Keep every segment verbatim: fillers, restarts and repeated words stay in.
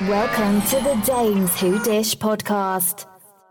Welcome to the Dames Who Dish podcast.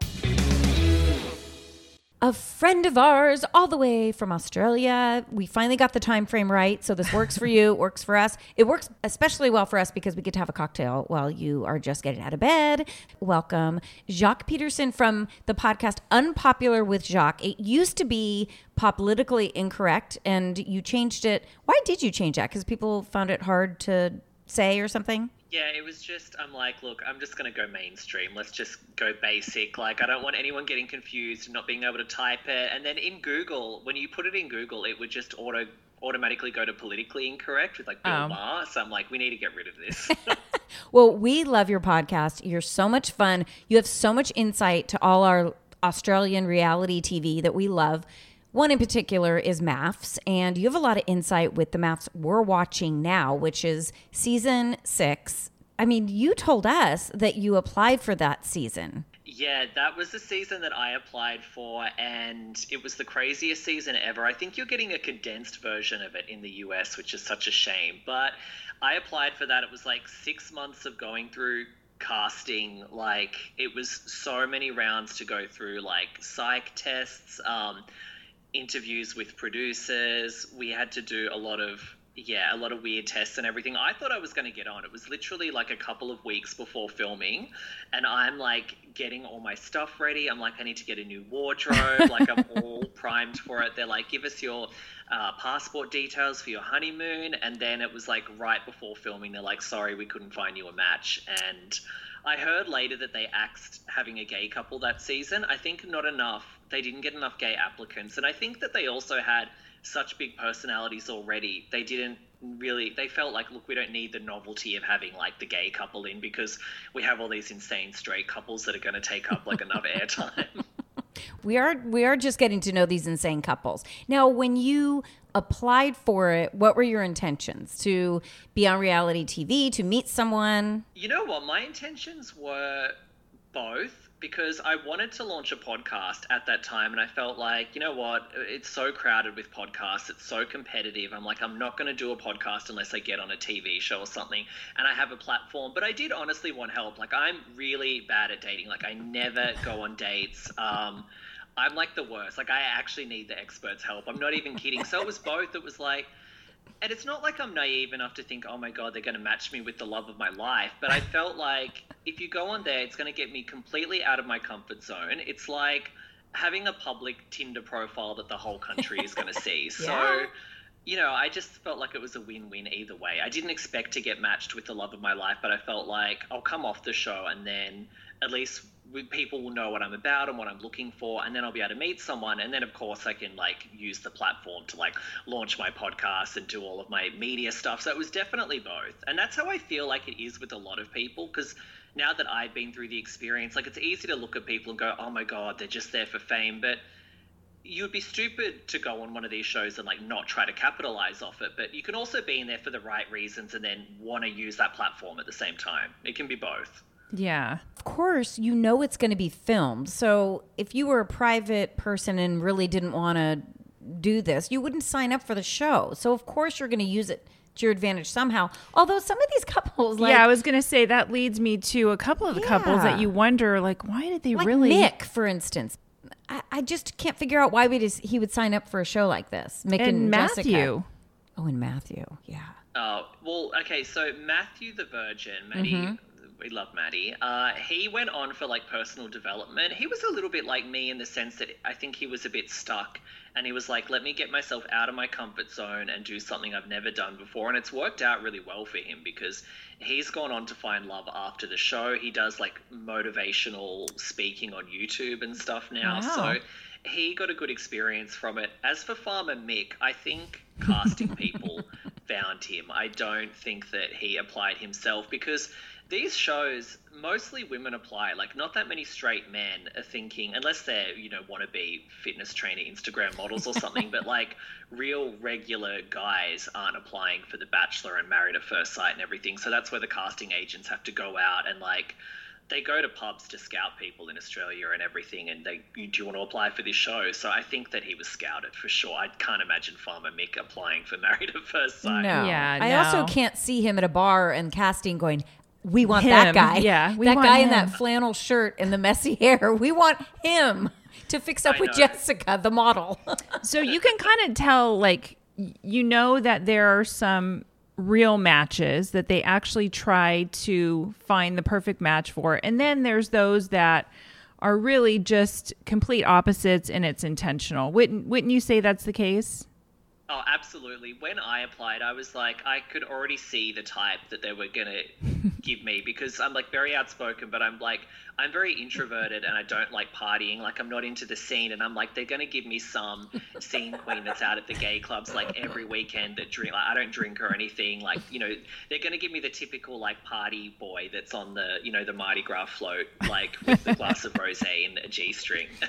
A friend of ours all the way from Australia. We finally got the time frame right, so this works for you, it works for us. It works especially well for us because we get to have a cocktail while you are just getting out of bed. Welcome, Jacques Peterson from the podcast Unpopular with Jacques. It used to be Politically Incorrect, and you changed it. Why did you change that? Because people found it hard to say or something? Yeah, it was just, I'm like, look, I'm just going to go mainstream. Let's just go basic. Like, I don't want anyone getting confused and not being able to type it. And then in Google, when you put it in Google, it would just auto automatically go to politically incorrect with like Bill Oh. Maher. So I'm like, we need to get rid of this. Well, we love your podcast. You're so much fun. You have so much insight to all our Australian reality T V that we love. One in particular is Maths, and you have a lot of insight with the Maths we're watching now, which is season six. I mean, you told us that you applied for that season. Yeah, that was the season that I applied for, and it was the craziest season ever. I think you're getting a condensed version of it in the U S, which is such a shame. But I applied for that. It was like six months of going through casting. Like, it was so many rounds to go through, like psych tests, um, interviews with producers. We had to do a lot of yeah a lot of weird tests and everything. I thought I was going to get on. It was literally like a couple of weeks before filming, and I'm like getting all my stuff ready. I'm like, I need to get a new wardrobe. Like, I'm all primed for it. They're like, give us your uh, passport details for your honeymoon. And then it was like right before filming, they're like, sorry, we couldn't find you a match. And I heard later that they axed having a gay couple that season. I think not enough. They didn't get enough gay applicants. And I think that they also had such big personalities already. They didn't really, they felt like, look, we don't need the novelty of having like the gay couple in because we have all these insane straight couples that are going to take up like enough airtime. We are we are just getting to know these insane couples. Now, when you applied for it, what were your intentions? To be on reality T V, to meet someone? You know what? My intentions were both, because I wanted to launch a podcast at that time, and I felt like, you know what, it's so crowded with podcasts, it's so competitive. I'm like, I'm not going to do a podcast unless I get on a T V show or something, and I have a platform. But I did honestly want help. Like, I'm really bad at dating. Like, I never go on dates. Um, I'm like the worst. Like, I actually need the experts' help. I'm not even kidding. So it was both. It was like, and it's not like I'm naive enough to think, oh my God, they're going to match me with the love of my life. But I felt like if you go on there, it's going to get me completely out of my comfort zone. It's like having a public Tinder profile that the whole country is going to see. Yeah. So, you know, I just felt like it was a win-win either way. I didn't expect to get matched with the love of my life, but I felt like I'll come off the show and then at least people will know what I'm about and what I'm looking for, and then I'll be able to meet someone, and then of course I can like use the platform to like launch my podcast and do all of my media stuff. So it was definitely both, and that's how I feel like it is with a lot of people, because now that I've been through the experience, like, it's easy to look at people and go, oh my God, they're just there for fame, but you would be stupid to go on one of these shows and like not try to capitalize off it. But you can also be in there for the right reasons and then want to use that platform at the same time. It can be both. Yeah. Of course, you know it's going to be filmed. So if you were a private person and really didn't want to do this, you wouldn't sign up for the show. So of course you're going to use it to your advantage somehow. Although some of these couples, like, yeah, I was going to say that leads me to a couple of the Yeah. couples that you wonder, like, why did they like really? Mick, for instance. I, I just can't figure out why we just, he would sign up for a show like this. Mick and, And Matthew. Jessica. Oh, and Matthew. Yeah. Oh, well, okay, so Matthew the Virgin, Maddie, Mm-hmm. we love Maddie, uh, he went on for, like, personal development. He was a little bit like me in the sense that I think he was a bit stuck, and he was like, let me get myself out of my comfort zone and do something I've never done before, and it's worked out really well for him because he's gone on to find love after the show. He does, like, motivational speaking on YouTube and stuff now, Wow. so he got a good experience from it. As for Farmer Mick, I think casting people found him. I don't think that he applied himself, because these shows, mostly women apply. Like, not that many straight men are thinking, unless they're, you know, want to be fitness trainer, Instagram models or something, but like real regular guys aren't applying for The Bachelor and Married at First Sight and everything. So that's where the casting agents have to go out and like, they go to pubs to scout people in Australia and everything, and they, do you want to apply for this show? So I think that he was scouted for sure. I can't imagine Farmer Mick applying for Married at First Sight. No. Yeah, I no. also can't see him at a bar and casting going, we want Him, that guy. yeah, we that want guy in him. that flannel shirt and the messy hair. We want him to fix up I with know. Jessica, the model. So you can kind of tell, like, y- you know that there are some real matches that they actually try to find the perfect match for. And then there's those that are really just complete opposites and it's intentional. Wouldn't, wouldn't you say that's the case? Oh, absolutely. When I applied, I was like, I could already see the type that they were going to give me because I'm like very outspoken, but I'm like, I'm very introverted and I don't like partying. Like I'm not into the scene. And I'm like, they're going to give me some scene queen that's out at the gay clubs like every weekend that drink. Like I don't drink or anything. Like, you know, they're going to give me the typical like party boy that's on the, you know, the Mardi Gras float, like with the glass of rosé and a G-string. So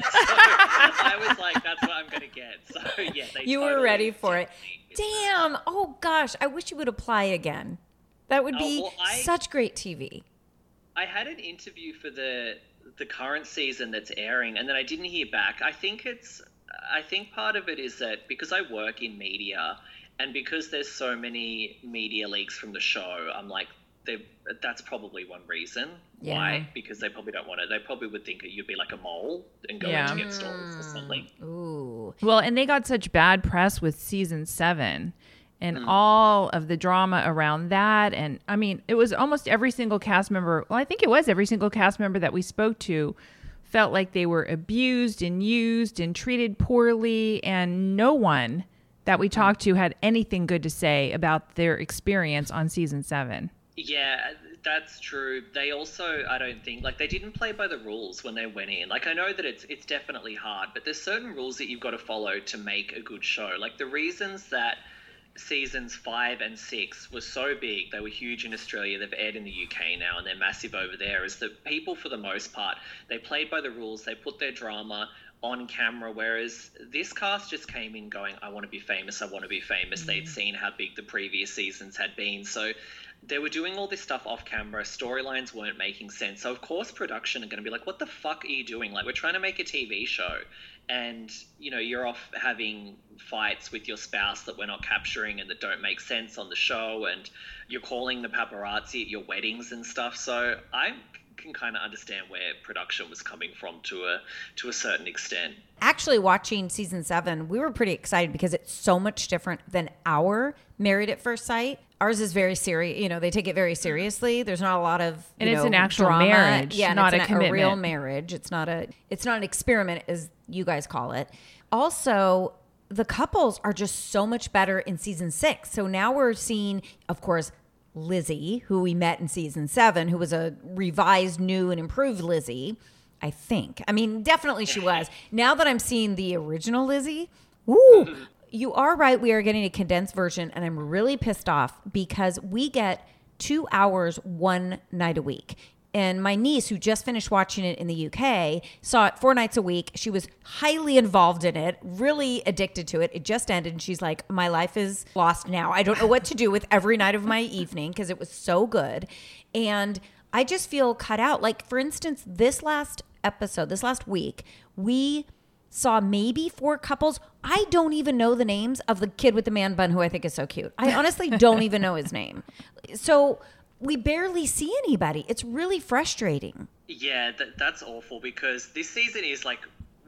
I was like, that's what I'm going to get. So yeah, they You were totally ready for it. tempted me. Damn. Oh, gosh. I wish you would apply again. That would Oh, be well, I- such great T V. I had an interview for the the current season that's airing, and then I didn't hear back. I think it's, I think part of it is that because I work in media, and because there's so many media leaks from the show, I'm like, they that's probably one reason Yeah. why. Because they probably don't want it. They probably would think you'd be like a mole and go Yeah. in to get stories or something. Ooh. Well, and they got such bad press with season seven and all of the drama around that. And I mean, it was almost every single cast member. Well, I think it was every single cast member that we spoke to felt like they were abused and used and treated poorly. And no one that we talked to had anything good to say about their experience on season seven. Yeah, that's true. They also, I don't think, like they didn't play by the rules when they went in. Like I know that it's it's definitely hard, but there's certain rules that you've got to follow to make a good show. Like the reasons that seasons five and six were so big, they were huge in Australia, they've aired in the U K now and they're massive over there, is that people for the most part, they played by the rules, they put their drama on camera, whereas this cast just came in going, I want to be famous, I want to be famous. Mm. They'd seen how big the previous seasons had been, so they were doing all this stuff off camera, storylines weren't making sense, so of course production are going to be like, what the fuck are you doing? Like, we're trying to make a T V show, and you know, you're off having fights with your spouse that we're not capturing and that don't make sense on the show, and you're calling the paparazzi at your weddings and stuff. So I can kind of understand where production was coming from to a to a certain extent. Actually, watching season seven, we were pretty excited because it's so much different than our Married at First Sight. Ours is very serious. You know, they take it very seriously. There's not a lot of, And you it's know, an actual drama. marriage, yeah, and not it's a an, commitment. real marriage. It's not a. It's not an experiment, as you guys call it. Also, the couples are just so much better in season six. So now we're seeing, of course, Lizzie, who we met in season seven, who was a revised, new, and improved Lizzie. I think. I mean, definitely she was. Now that I'm seeing the original Lizzie, woo, you are right. We are getting a condensed version, and I'm really pissed off because we get two hours one night a week. And my niece, who just finished watching it in the U K, saw it four nights a week. She was highly involved in it, really addicted to it. It just ended, and she's like, my life is lost now. I don't know what to do with every night of my evening because it was so good. And I just feel cut out. Like, for instance, this last episode, this last week, we saw maybe four couples. I don't even know the names of the kid with the man bun who I think is so cute. I honestly don't even know his name. So we barely see anybody. It's really frustrating. Yeah, that, that's awful because this season is like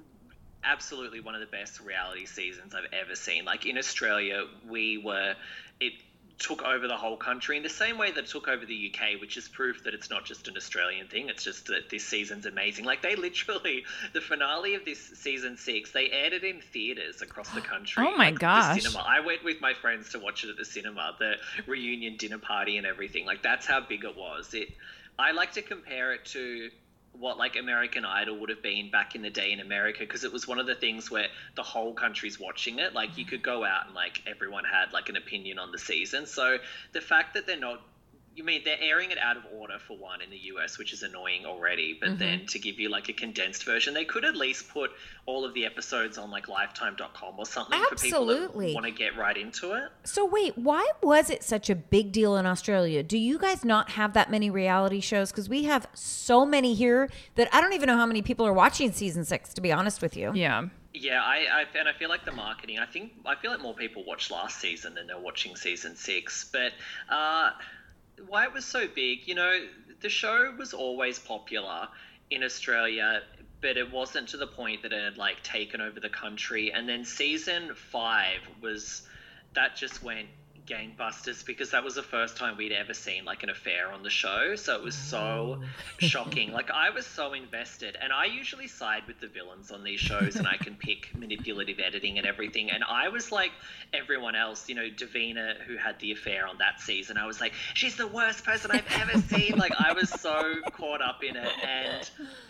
absolutely one of the best reality seasons I've ever seen. Like in Australia, we were, it took over the whole country in the same way that it took over the U K, which is proof that it's not just an Australian thing. It's just that this season's amazing. Like they literally, the finale of this season six, they aired it in theaters across the country. Oh my like, gosh. The cinema. I went with my friends to watch it at the cinema, the reunion dinner party and everything. Like that's how big it was. It, I like to compare it to what like American Idol would have been back in the day in America, because it was one of the things where the whole country's watching it. Like you could go out and like everyone had like an opinion on the season. So the fact that they're not, you mean they're airing it out of order for one in the U S, which is annoying already, but mm-hmm. then to give you like a condensed version, they could at least put all of the episodes on like lifetime dot com or something. Absolutely. For people that want to get right into it. So wait, why was it such a big deal in Australia? Do you guys not have that many reality shows? Because we have so many here that I don't even know how many people are watching season six, to be honest with you. Yeah. Yeah, I, I and I feel like the marketing, I think I feel like more people watched last season than they're watching season six. But uh why it was so big, you know, the show was always popular in Australia, but it wasn't to the point that it had like taken over the country. And then season five was, that just went gangbusters because that was the first time we'd ever seen like an affair on the show. So it was so shocking. Like I was so invested, and I usually side with the villains on these shows and I can pick manipulative editing and everything. And I was like everyone else, you know, Davina, who had the affair on that season, I was like, she's the worst person I've ever seen. Like I was so caught up in it, and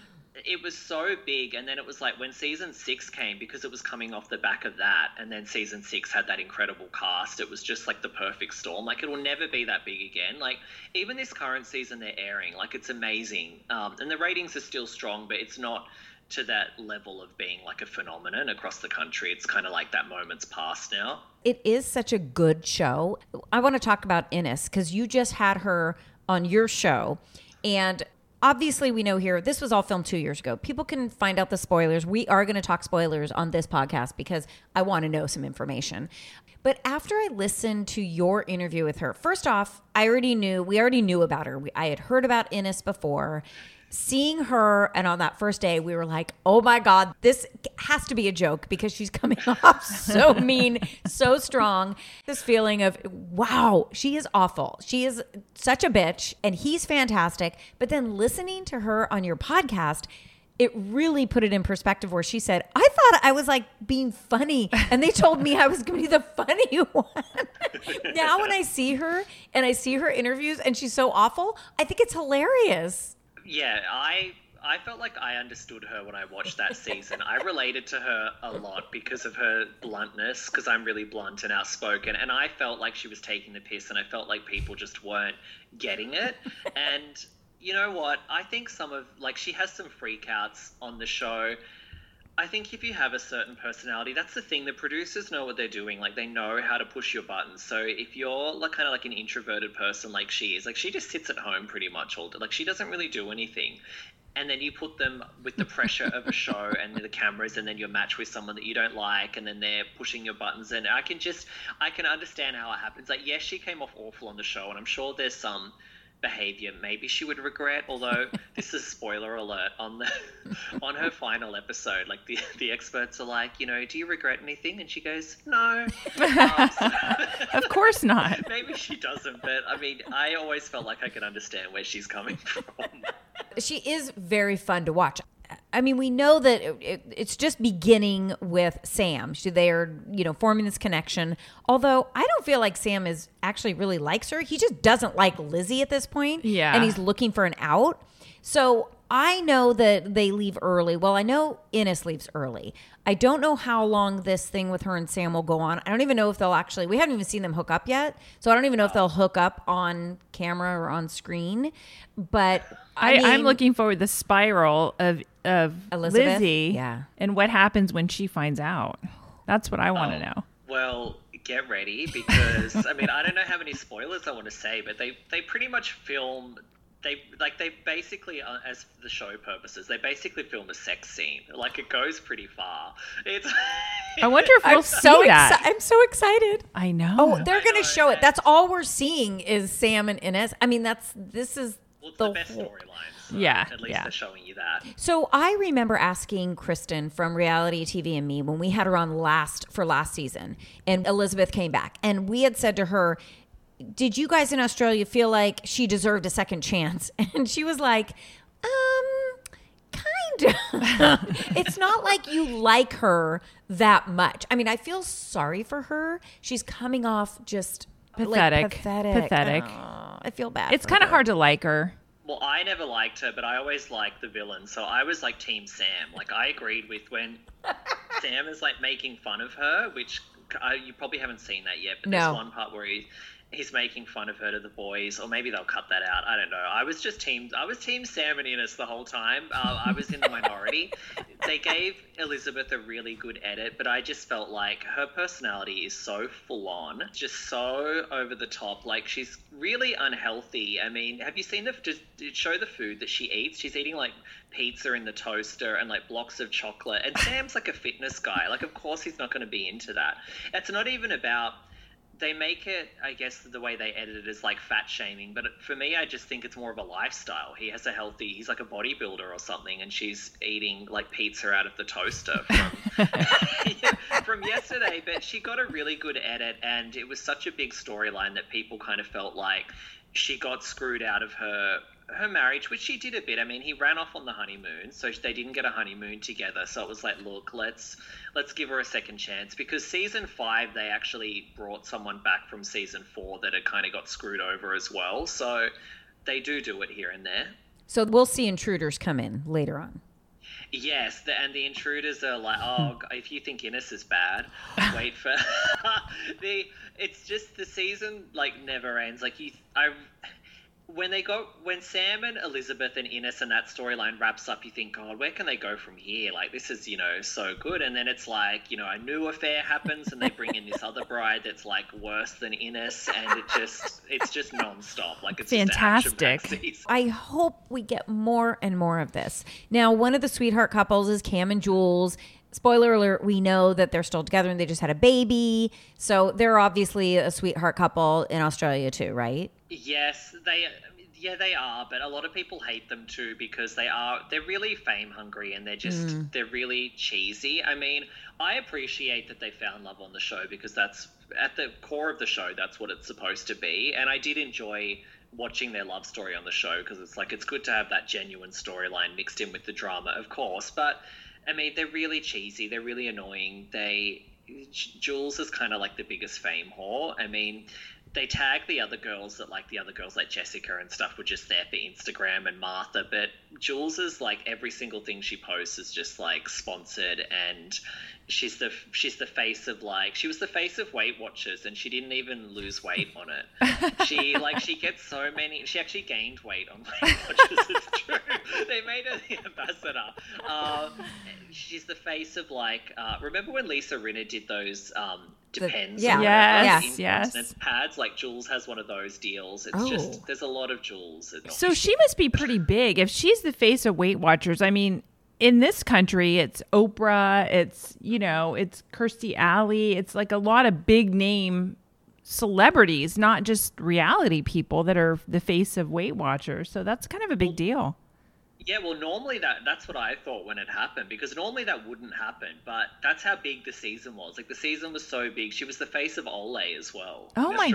it was so big. And then it was like when season six came, because it was coming off the back of that, and then season six had that incredible cast, it was just like the perfect storm. Like it will never be that big again. Like even this current season they're airing, like it's amazing, um, and the ratings are still strong, but it's not to that level of being like a phenomenon across the country. It's kind of like that moment's past now. It is such a good show. I want to talk about Ines because you just had her on your show, and obviously, we know here, this was all filmed two years ago. People can find out the spoilers. We are going to talk spoilers on this podcast because I want to know some information. But after I listened to your interview with her, first off, I already knew, we already knew about her. We, I had heard about Ines before. Seeing her, and on that first day, we were like, oh my God, this has to be a joke because she's coming off so mean, so strong. This feeling of, wow, she is awful. She is such a bitch, and he's fantastic. But then listening to her on your podcast, it really put it in perspective where she said, I thought I was like being funny, and they told me I was going to be the funny one. Now when I see her and I see her interviews and she's so awful, I think it's hilarious. Yeah, I I felt like I understood her when I watched that season. I related to her a lot because of her bluntness, because I'm really blunt and outspoken, and I felt like she was taking the piss, and I felt like people just weren't getting it. And you know what? I think some of, like, she has some freakouts on the show. I think if you have a certain personality, that's the thing. The producers know what they're doing. Like, they know how to push your buttons. So if you're like kind of like an introverted person like she is, like she just sits at home pretty much all day. Like she doesn't really do anything. And then you put them with the pressure of a show and the cameras, and then you're matched with someone that you don't like, and then they're pushing your buttons. And I can just, I can understand how it happens. Like, yes, she came off awful on the show, and I'm sure there's some behavior maybe she would regret, although this is spoiler alert on the on her final episode. Like the the experts are like, you know, do you regret anything? And she goes, no. Um, so, of course not. Maybe she doesn't, but I mean, I always felt like I could understand where she's coming from. She is very fun to watch. I mean, we know that it, it, it's just beginning with Sam. She, they are, you know, forming this connection. Although I don't feel like Sam is actually really likes her. He just doesn't like Lizzie at this point. Yeah. And he's looking for an out. So I know that they leave early. Well, I know Ines leaves early. I don't know how long this thing with her and Sam will go on. I don't even know if they'll actually, we haven't even seen them hook up yet. So I don't even know if they'll hook up on camera or on screen. But I, I mean, I'm looking forward to the spiral of of Elizabeth? Lizzie, Yeah. and what happens when she finds out. That's what I want to Oh, know. Well, get ready, because I mean, I don't know how many spoilers I want to say, but they they pretty much film. They like they basically, uh, as for the show purposes, they basically film a sex scene. Like it goes pretty far. It's. I wonder if we'll I'm see so that. exci- I'm so excited. I know. Oh, they're I going to know, show it. and- That's all we're seeing is Sam and Ines. I mean, that's this is Well, it's the the best whole- storylines. So Yeah, At least yeah. they're showing you that. So I remember asking Kristen from Reality T V and Me when we had her on last for last season, and Elizabeth came back, and we had said to her, did you guys in Australia feel like she deserved a second chance? And she was like, um, kind of. It's not like you like her that much. I mean, I feel sorry for her. She's coming off just like, Pathetic. pathetic. Pathetic. Oh, I feel bad. It's for kind of her. hard to like her. Well, I never liked her, but I always liked the villain. So I was like Team Sam. Like I agreed with when Sam is like making fun of her, which I, you probably haven't seen that yet. But No. there's one part where he, he's making fun of her to the boys, or maybe they'll cut that out. I don't know. I was just team. I was Team Sam and Ines the whole time. Uh, I was in the minority. They gave Elizabeth a really good edit, but I just felt like her personality is so full on, just so over the top. Like she's really unhealthy. I mean, have you seen the just show the food that she eats? She's eating like pizza in the toaster and like blocks of chocolate. And Sam's like a fitness guy. Like, of course he's not going to be into that. It's not even about they make it, I guess the way they edit it is like fat shaming, but for me, I just think it's more of a lifestyle. He has a healthy, he's like a bodybuilder or something, and she's eating like pizza out of the toaster from, from yesterday, but she got a really good edit, and it was such a big storyline that people kind of felt like she got screwed out of her her marriage, which she did a bit. I mean, he ran off on the honeymoon, so they didn't get a honeymoon together. So it was like, look, let's let's give her a second chance, because season five they actually brought someone back from season four that had kind of got screwed over as well. So they do do it here and there. So we'll see intruders come in later on. Yes, the, and the intruders are like, oh, if you think Innes is bad, wait for the. It's just the season like never ends. Like you, I. When they go, when Sam and Elizabeth and Innes and that storyline wraps up, you think, God, where can they go from here? Like, this is, you know, so good. And then it's like, you know, a new affair happens and they bring in this other bride that's like worse than Innes, and it just, it's just nonstop. Like, it's fantastic. Just an action-packed season. I hope we get more and more of this. Now, one of the sweetheart couples is Cam and Jules. Spoiler alert, we know that they're still together and they just had a baby. So they're obviously a sweetheart couple in Australia too, right? Yes, they yeah they are, but a lot of people hate them too because they are they're really fame hungry, and they're just mm. they're really cheesy. I mean, I appreciate that they found love on the show, because that's at the core of the show, that's what it's supposed to be. And I did enjoy watching their love story on the show, because it's like, it's good to have that genuine storyline mixed in with the drama, of course. But I mean, they're really cheesy, they're really annoying. They Jules is kind of like the biggest fame whore. I mean, they tag the other girls that like the other girls like Jessica and stuff were just there for Instagram, and Martha, but Jules is like, every single thing she posts is just like sponsored, and she's the she's the face of like she was the face of Weight Watchers, and she didn't even lose weight on it. She like she gets so many she actually gained weight on Weight Watchers. It's true. They made her the ambassador. Um, she's the face of like uh, remember when Lisa Rinna did those um Depends. Yeah. Yes. Yes. Pads, like Jules has one of those deals. It's oh. just there's a lot of Jules. So she must be pretty big if she's the face of Weight Watchers. I mean, in this country, it's Oprah, it's, you know, it's Kirstie Alley, it's like a lot of big name celebrities, not just reality people, that are the face of Weight Watchers. So that's kind of a big well, deal. Yeah, well, normally that that's what I thought when it happened, because normally that wouldn't happen, but that's how big the season was. Like, the season was so big. She was the face of Olay as well. Oh my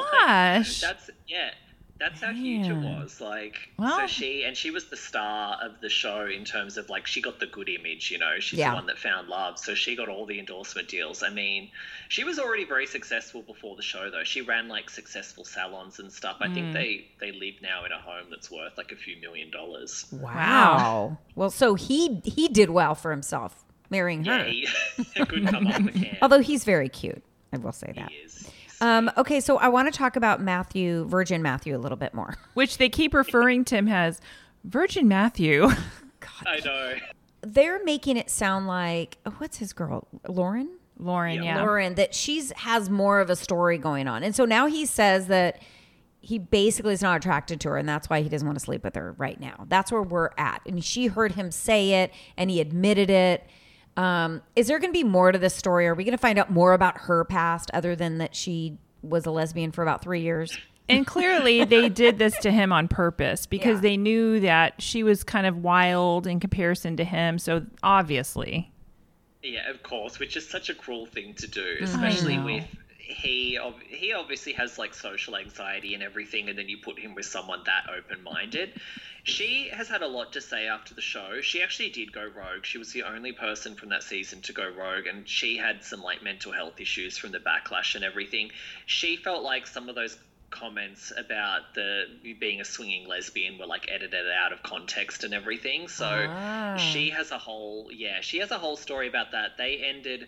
gosh. Like, that's, yeah, that's how huge it was. Like, well, so she, and she was the star of the show in terms of, like, she got the good image, you know, she's yeah. the one that found love. So she got all the endorsement deals. I mean, she was already very successful before the show, though. She ran, like, successful salons and stuff. I mm. think they, they live now in a home that's worth, like, a few million dollars. Wow. Well, so he he did well for himself marrying her. Yeah, he couldn't come off the can. Although he's very cute. I will say that. He is. Um, okay, so I want to talk about Matthew, Virgin Matthew, a little bit more. Which they keep referring to him as Virgin Matthew. God. I know. They're making it sound like, oh, what's his girl? Lauren? Lauren, yeah. yeah. Lauren, that she's has more of a story going on. And so now he says that he basically is not attracted to her, and that's why he doesn't want to sleep with her right now. That's where we're at. And she heard him say it, and he admitted it. Um, is there going to be more to this story? Are we going to find out more about her past other than that she was a lesbian for about three years? And clearly they did this to him on purpose, because yeah. they knew that she was kind of wild in comparison to him. So obviously. Yeah, of course, which is such a cruel thing to do, especially with he he obviously has like social anxiety and everything, and then you put him with someone that open-minded. She has had a lot to say after the show. She actually did go rogue. She was the only person from that season to go rogue, and she had some like mental health issues from the backlash and everything. She felt like some of those comments about the being a swinging lesbian were like edited out of context and everything. So ah. she has a whole yeah, she has a whole story about that. They ended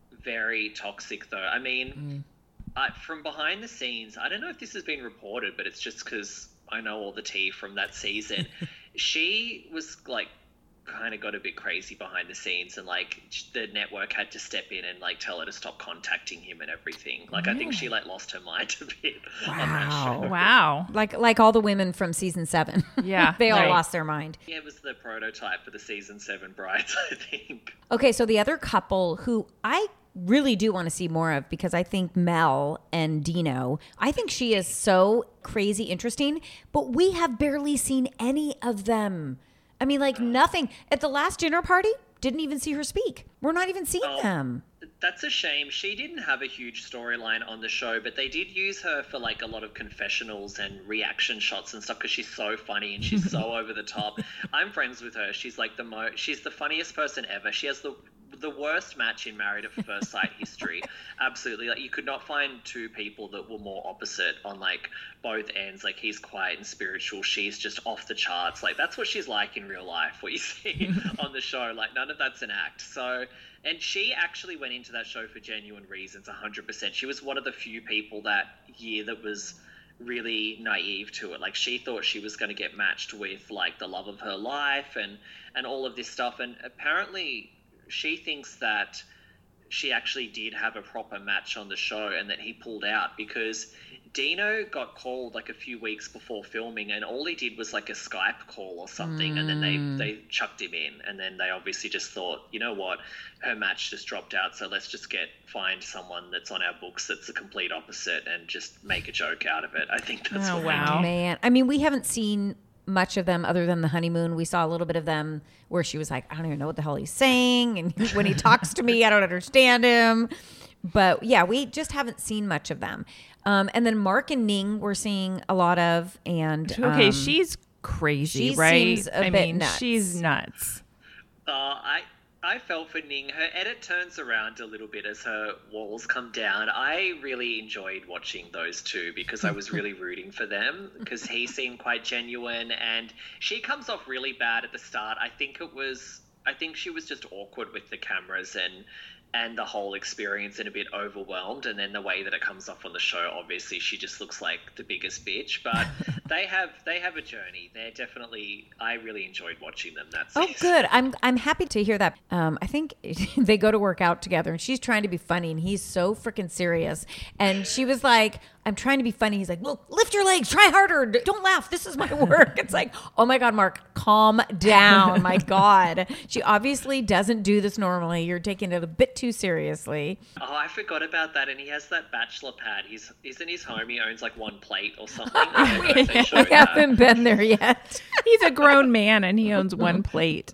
very toxic though. I mean, mm. I, from behind the scenes, I don't know if this has been reported, but it's just because I know all the tea from that season. She was like kind of got a bit crazy behind the scenes, and like the network had to step in and like tell her to stop contacting him and everything. Like yeah. I think she like lost her mind a bit. Wow. On that show. Wow. Like like all the women from season seven. Yeah. They all right. lost their mind. Yeah, it was the prototype for the season seven brides, I think. Okay, so the other couple who I really do want to see more of, because I think Mel and Dino, I think she is so crazy interesting, but we have barely seen any of them. I mean, like nothing. At the last dinner party, didn't even see her speak. We're not even seeing Oh. them. That's a shame. She didn't have a huge storyline on the show, but they did use her for like a lot of confessionals and reaction shots and stuff because she's so funny and she's so over the top. I'm friends with her. She's like the mo. She's the funniest person ever. She has the the worst match in Married at First Sight history. Absolutely. Like, you could not find two people that were more opposite on like both ends. Like, he's quiet and spiritual. She's just off the charts. Like, that's what she's like in real life, what you see on the show. Like, none of that's an act. So, and she actually went into that show for genuine reasons, one hundred percent. She was one of the few people that year that was really naive to it. Like, she thought she was going to get matched with like the love of her life and, and all of this stuff. And apparently she thinks that she actually did have a proper match on the show and that he pulled out because Dino got called like a few weeks before filming and all he did was like a Skype call or something. Mm. And then they, they chucked him in, and then they obviously just thought, you know what, her match just dropped out. So let's just get, find someone that's on our books that's the complete opposite and just make a joke out of it. I think that's Oh, what wow. they did. Man, I mean, we haven't seen much of them other than the honeymoon. We saw a little bit of them where she was like, I don't even know what the hell he's saying. And when he talks to me, I don't understand him. But yeah, we just haven't seen much of them. Um, and then Mark and Ning we're seeing a lot of. And Okay, um, she's crazy, she right? seems a I bit mean, nuts. she's nuts. Uh, I I felt for Ning. Her edit turns around a little bit as her walls come down. I really enjoyed watching those two because I was really rooting for them because he seemed quite genuine and she comes off really bad at the start. I think it was, I think she was just awkward with the cameras and and the whole experience and a bit overwhelmed. And then the way that it comes off on the show, obviously she just looks like the biggest bitch, but they have, they have a journey. They're definitely, I really enjoyed watching them. That's Oh, good. I'm I'm happy to hear that. Um, I think they go to work out together, and she's trying to be funny, and he's so freaking serious. And she was like, "I'm trying to be funny." He's like, "Well, lift your legs, try harder, don't laugh. This is my work." It's like, oh my God, Mark, calm down. My God, she obviously doesn't do this normally. You're taking it a bit too seriously. Oh, I forgot about that. And he has that bachelor pad. He's he's in his home. He owns like one plate or something. I don't know if they I showed that. haven't been there yet. He's a grown man and he owns one plate.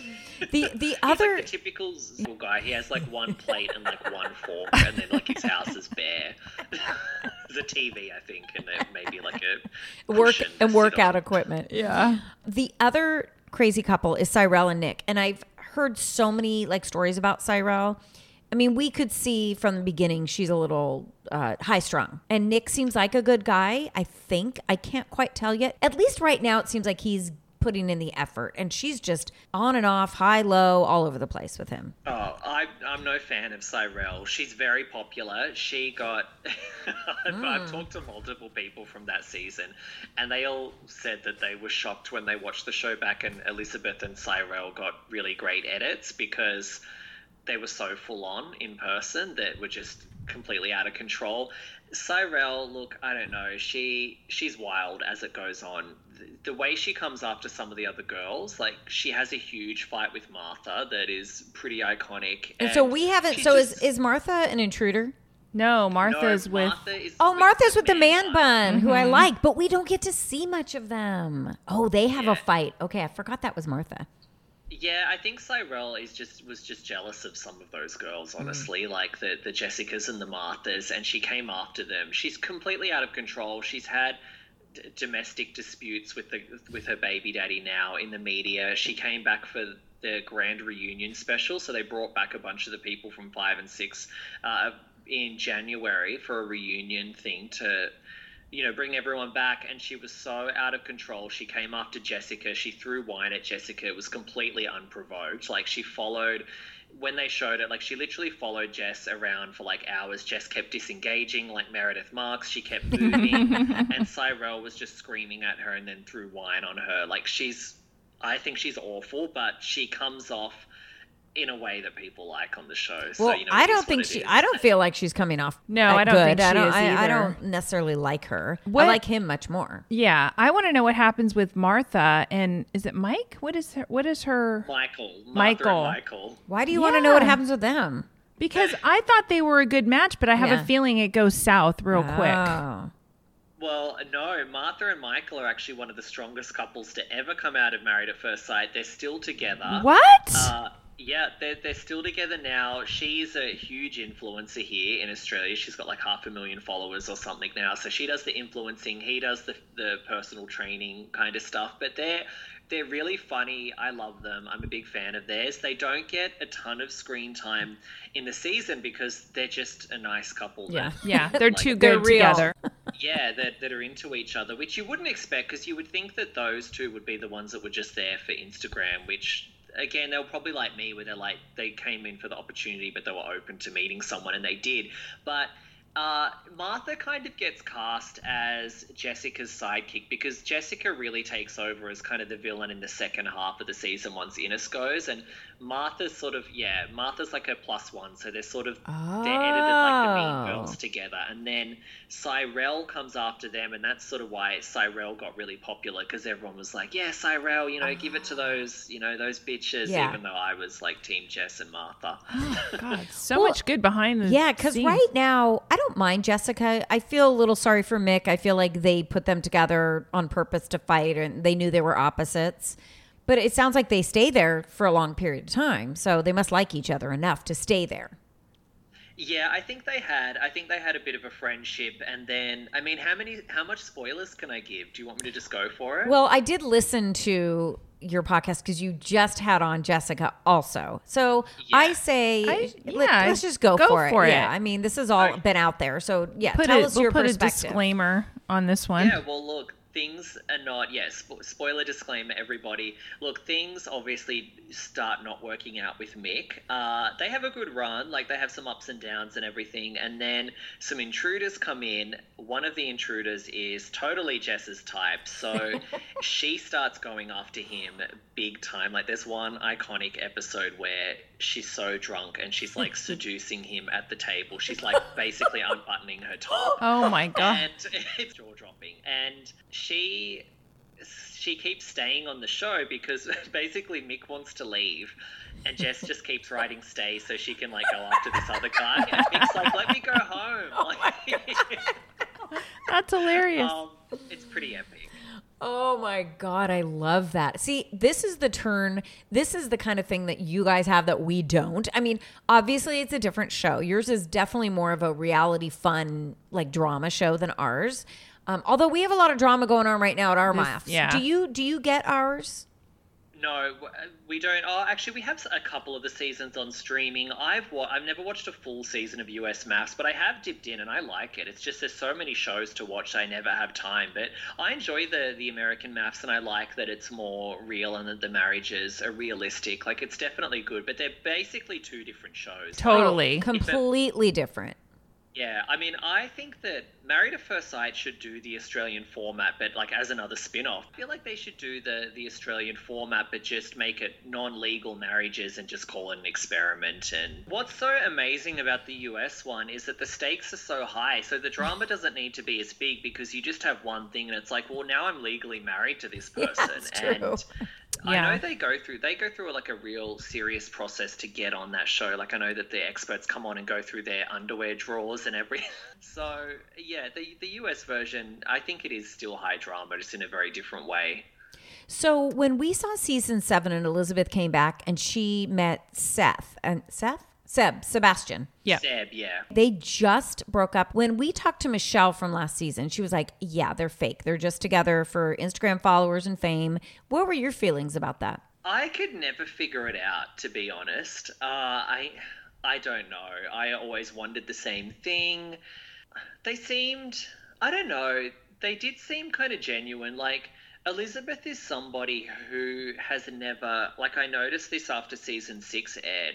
The the He's other like the typical Zool guy. He has like one plate and like one fork, and then like his house is bare. There's a T V, I think, and then maybe like a work cushion to and sit workout on. equipment. Yeah. The other crazy couple is Cyrell and Nick. And I've heard so many like stories about Cyrell. I mean, we could see from the beginning she's a little uh, high strung. And Nick seems like a good guy, I think. I can't quite tell yet. At least right now it seems like he's putting in the effort. And she's just on and off, high, low, all over the place with him. Oh, I, I'm no fan of Cyrell. She's very popular. She got... I've, Mm. I've talked to multiple people from that season, and they all said that they were shocked when they watched the show back and Elizabeth and Cyrell got really great edits because they were so full on in person that were just completely out of control. Cyrell, look, I don't know. She she's wild as it goes on. The, the way she comes after some of the other girls, like she has a huge fight with Martha that is pretty iconic. And, so we haven't... she So just- is, is Martha an intruder? No, No, Martha's with. Martha is Oh, Martha's with the man bun. bun, who I like, but we don't get to see much of them. Oh, they have Yeah. a fight. Okay, I forgot that was Martha. Yeah, I think Cyrell is just was just jealous of some of those girls, honestly, like the the Jessicas and the Marthas, and she came after them. She's completely out of control. She's had d- domestic disputes with the with her baby daddy now in the media. She came back for the grand reunion special, so they brought back a bunch of the people from five and six uh, in January for a reunion thing to, you know, bring everyone back. And she was so out of control. She came after Jessica. She threw wine at Jessica. It was completely unprovoked. Like, she followed, when they showed it, like, she literally followed Jess around for like hours. Jess kept disengaging like Meredith Marks. She kept moving. And Cyrell was just screaming at her and then threw wine on her. Like, she's, I think she's awful, but she comes off in a way that people like on the show. So, Well, you know, I it is don't what think it she. is. I don't feel like she's coming off. No, uh, I don't good. think she I don't. is I, I either. don't necessarily like her. What- I like him much more. Yeah, I want to know what happens with Martha and is it Mike? What is her? What is her? Michael. Martha and Michael. Michael. Why do you want to know what Yeah. happens with them? Because I thought they were a good match, but I have Yeah. a feeling it goes south real quick. Oh. Well, no, Martha and Michael are actually one of the strongest couples to ever come out of Married at First Sight. They're still together. What? Uh, yeah, they're, they're still together now. She's a huge influencer here in Australia. She's got like half a million followers or something now. So she does the influencing. He does the, the personal training kind of stuff. But they're... They're really funny. I love them. I'm a big fan of theirs. They don't get a ton of screen time in the season because they're just a nice couple. Yeah. that- Yeah, they're like, too they're good real. together. yeah, that, that are into each other, which you wouldn't expect because you would think that those two would be the ones that were just there for Instagram, which, again, they were probably like me where they're like, they came in for the opportunity, but they were open to meeting someone, and they did. But uh, Martha kind of gets cast as Jessica's sidekick because Jessica really takes over as kind of the villain in the second half of the season once Innes goes, and Martha's sort of, yeah, Martha's like a plus one, so they're sort of, Oh. they're edited like the Mean Girls together, and then Cyrell comes after them, and that's sort of why Cyrell got really popular because everyone was like, yeah, Cyrell, you know, give it to those, you know, those bitches, Yeah. even though I was like Team Jess and Martha. God, so Well, much good behind the Yeah, because scenes. right now, I don't mind Jessica. I feel a little sorry for Mick. I feel like they put them together on purpose to fight, and they knew they were opposites. But it sounds like they stay there for a long period of time, so they must like each other enough to stay there. Yeah, I think they had. I think they had a bit of a friendship, and then, I mean, how many, how much spoilers can I give? Do you want me to just go for it? Well, I did listen to your podcast because you just had on Jessica also. So Yeah. I say, I- let, yeah, us just go, go for, for it. it. Yeah, I mean, this has all Okay. been out there. So yeah, put tell a, us we'll your put a perspective. disclaimer on this one. Yeah, well, look, things are not, yes, yeah, spo- spoiler disclaimer, everybody. Look, things obviously start not working out with Mick. Uh, they have a good run, like they have some ups and downs and everything, and then some intruders come in. One of the intruders is totally Jess's type, so she starts going after him big time. Like there's one iconic episode where she's so drunk and she's like seducing him at the table. She's like basically unbuttoning her top. Oh my god. And it's jaw dropping. And she she keeps staying on the show because basically Mick wants to leave, and Jess just keeps writing stay so she can like go after this other guy. And Mick's like, let me go home. Like, That's hilarious. um, it's pretty epic. Oh my God, I love that. See, this is the turn. This is the kind of thing that you guys have that we don't. I mean, obviously it's a different show. Yours is definitely more of a reality fun, like drama show than ours. Um, although we have a lot of drama going on right now at our This- maths. yeah. Do you do you get ours? No, w- we don't. Oh, actually, we have a couple of the seasons on streaming. I've wa- I've never watched a full season of U S Maths, but I have dipped in and I like it. It's just there's so many shows to watch, I never have time. But I enjoy the the American Maths, and I like that it's more real and that the marriages are realistic. Like it's definitely good, but they're basically two different shows. Totally. Completely different. Yeah, I mean, I think that Married at First Sight should do the Australian format, but like as another spin-off. I feel like they should do the, the Australian format, but just make it non-legal marriages and just call it an experiment. And what's so amazing about the U S one is that the stakes are so high, so the drama doesn't need to be as big because you just have one thing and it's like, well, now I'm legally married to this person. that's true. And I Yeah. know they go through they go through like a real serious process to get on that show. Like I know that the experts come on and go through their underwear drawers and everything. So yeah, the the U S version, I think it is still high drama, just in a very different way. So when we saw season seven and Elizabeth came back and she met Seth and Seth? Seb, Sebastian. Yeah. Seb, yeah. They just broke up. When we talked to Michelle from last season, she was like, yeah, they're fake. They're just together for Instagram followers and fame. What were your feelings about that? I could never figure it out, to be honest. Uh, I I don't know. I always wondered the same thing. They seemed, I don't know, they did seem kind of genuine. Like, Elizabeth is somebody who has never, like I noticed this after season six aired,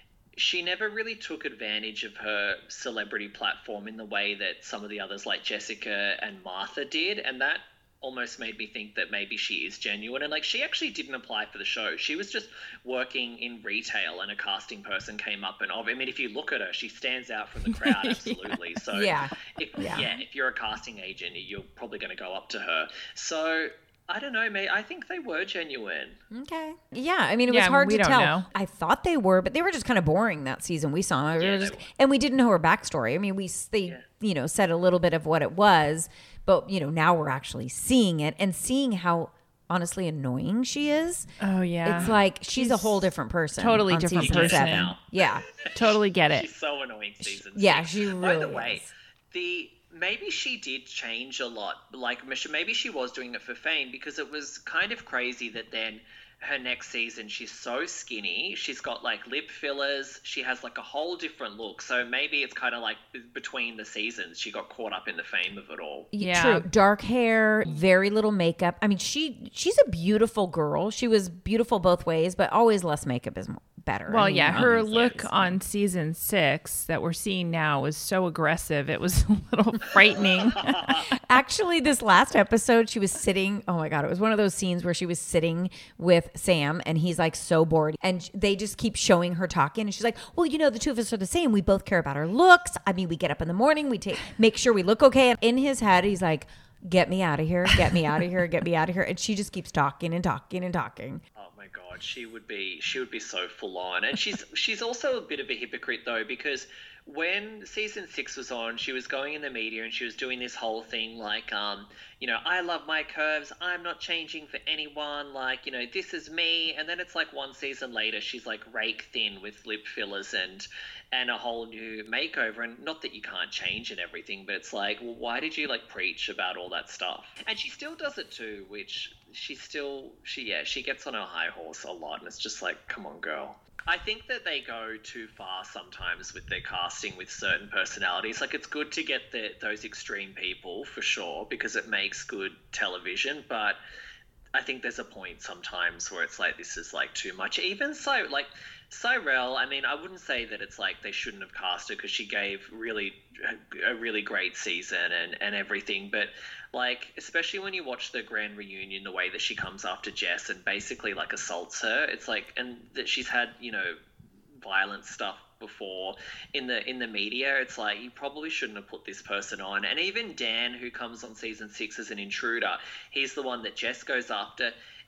she never really took advantage of her celebrity platform in the way that some of the others like Jessica and Martha did. And that almost made me think that maybe she is genuine. And like, she actually didn't apply for the show. She was just working in retail and a casting person came up and, I mean, if you look at her, she stands out from the crowd. Absolutely. So Yeah. If, Yeah. yeah, if you're a casting agent, you're probably going to go up to her. So I don't know, mate. I think they were genuine. Okay. Yeah, I mean, it Yeah, was hard we to don't tell. know. I thought they were, but they were just kind of boring that season. We saw them. We Yeah, were they just- were. and we didn't know her backstory. I mean, we they Yeah. you know said a little bit of what it was, but you know now we're actually seeing it and seeing how honestly annoying she is. Oh yeah. It's like she's, She's a whole different person. totally on different season person. seven. Now. Yeah. Totally get it. She's so annoying season Yeah, six. she By the really way, is. the maybe she did change a lot. Like Mich- maybe she was doing it for fame, because it was kind of crazy that then her next season she's so skinny. She's got like lip fillers. She has like a whole different look. So maybe it's kind of like b- between the seasons she got caught up in the fame of it all. Yeah. True. Dark hair, very little makeup. I mean, she she's a beautiful girl. She was beautiful both ways, but always less makeup is mo- better. Well, I mean, yeah, her obviously, look it's- on season six that we're seeing now was so aggressive. It was a little frightening. Actually, this last episode, she was sitting. Oh my God. It was one of those scenes where she was sitting with Sam and he's like so bored. And they just keep showing her talking. And she's like, well, you know, the two of us are the same. We both care about our looks. I mean, we get up in the morning, we take make sure we look okay. And in his head, he's like, get me out of here, get me out of here, get me out of here. And she just keeps talking and talking and talking. Oh my god, she would be she would be so full on. And she's she's also a bit of a hypocrite though, because when season six was on, she was going in the media and she was doing this whole thing like, um, you know, I love my curves, I'm not changing for anyone, like, you know, this is me. And then it's like one season later, she's like rake thin with lip fillers and and a whole new makeover. And not that you can't change and everything, but it's like, well, why did you like preach about all that stuff? And she still does it too, which she still she yeah she gets on her high horse a lot, and it's just like, come on, girl. I think that they go too far sometimes with their casting with certain personalities. Like, it's good to get the, those extreme people for sure, because it makes good television, but I think there's a point sometimes where it's like, this is like too much. Even so, like Cyrell, I mean, I wouldn't say that it's like they shouldn't have cast her, because she gave really a really great season and, and everything, but like, especially when you watch the grand reunion, the way that she comes after Jess and basically like assaults her, it's like, and that she's had, you know, violent stuff before in the in the media, it's like, you probably shouldn't have put this person on. And even Dan, who comes on season six as an intruder, he's the one that Jess goes after.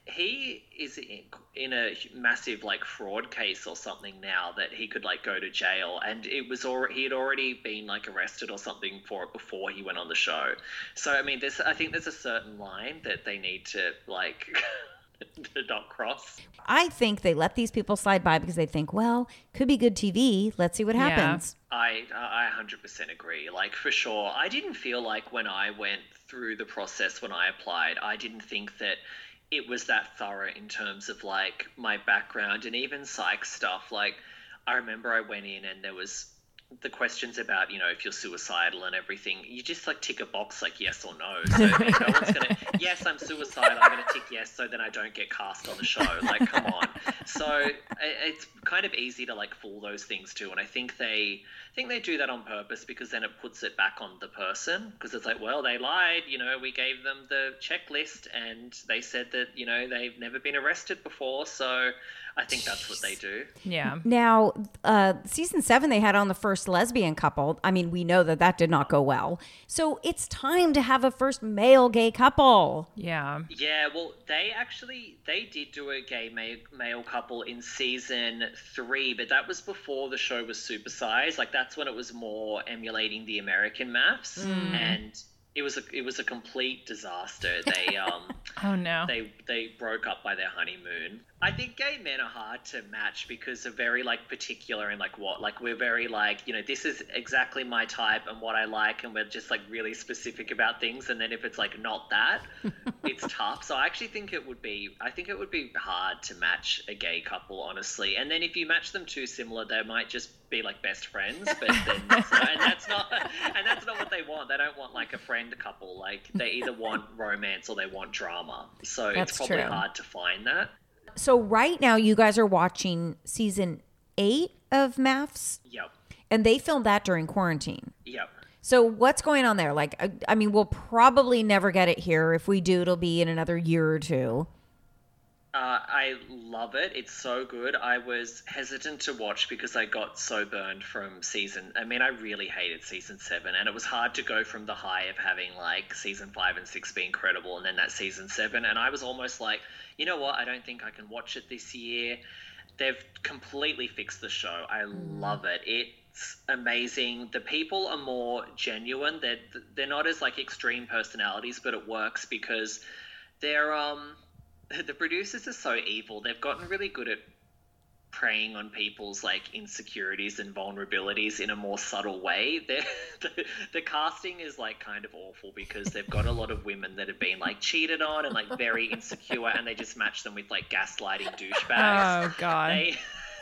He is in a massive like fraud case or something now that he could like go to jail, and it was already he had already been like arrested or something for it before he went on the show. So I mean, there's I think there's a certain line that they need to like to not cross. I think they let these people slide by because they think, well, could be good T V. Let's see what Yeah. happens. I I one hundred percent agree. Like, for sure, I didn't feel like when I went through the process when I applied, I didn't think that it was that thorough in terms of like my background and even psych stuff. Like, I remember I went in and there was the questions about, you know, if you're suicidal and everything. You just like tick a box like yes or no. So no one's gonna yes, I'm suicidal, I'm gonna tick yes so then I don't get cast on the show. Like, come on. So it- it's kind of easy to like fool those things too, and I think they I think they do that on purpose, because then it puts it back on the person, because it's like, well, they lied, you know, we gave them the checklist and they said that, you know, they've never been arrested before, so I think that's what they do. Yeah. Now, uh, season seven, they had on the first lesbian couple. I mean, we know that that did not go well. So it's time to have a first male gay couple. Yeah. Yeah, well, they actually, they did do a gay male, male couple in season three, but that was before the show was supersized. Like, that's when it was more emulating the American maths, and it was a it was a complete disaster. They um Oh no. they they broke up by their honeymoon. I think gay men are hard to match because they're very like particular in like what like we're very like, you know, this is exactly my type and what I like, and we're just like really specific about things, and then if it's like not that, it's tough. So I actually think it would be I think it would be hard to match a gay couple, honestly. And then if you match them too similar, they might just be like best friends, but then that's not, and that's not and that's not what they want. They don't want like a friend couple. Like, they either want romance or they want drama. So That's it's probably true. hard to find that. So right now, you guys are watching season eight of Maths, Yep. and they filmed that during quarantine. Yep. So what's going on there? Like, I, I mean, we'll probably never get it here. If we do, it'll be in another year or two. Uh, I love it. It's so good. I was hesitant to watch because I got so burned from season. I mean, I really hated season seven, and it was hard to go from the high of having like season five and six be incredible, and then that season seven. And I was almost like, you know what? I don't think I can watch it this year. They've completely fixed the show. I mm. love it. It's amazing. The people are more genuine. They're they're not as like extreme personalities, but it works because they're um. The producers are so evil. They've gotten really good at preying on people's like insecurities and vulnerabilities in a more subtle way. The, the casting is like kind of awful because they've got a lot of women that have been like cheated on and like very insecure, and they just match them with like gaslighting douchebags. Oh God. They,